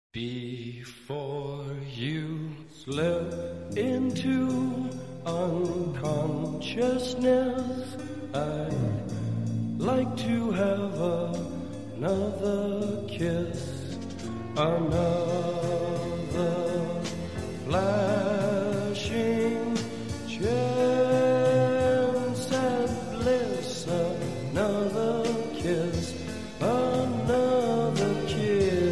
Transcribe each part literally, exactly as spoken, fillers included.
Before you slip into unconsciousness, I'd like to have another kiss, another flashing chance at bliss, another kiss, another kiss.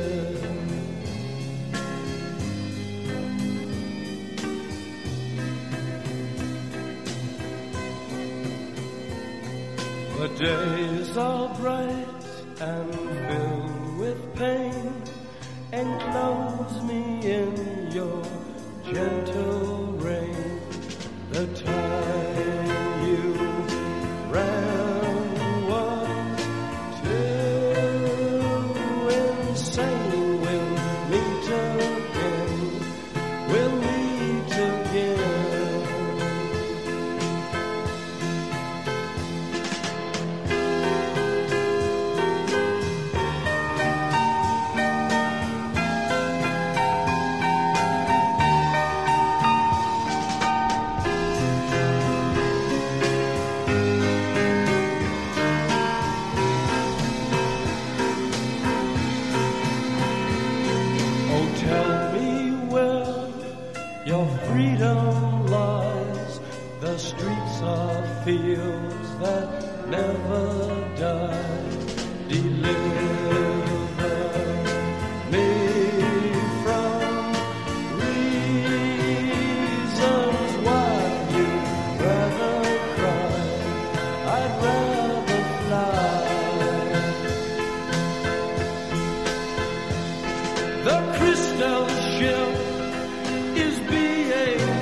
The days are bright and filled with pain. Enclose me in your gentle rain. The time you ran was too insane. We'll meet again. We'll meet again. Tell me where your freedom lies. The streets are fields that never die. Deliver me from reasons why you'd rather cry. I'd rather fly. The crystal ship is being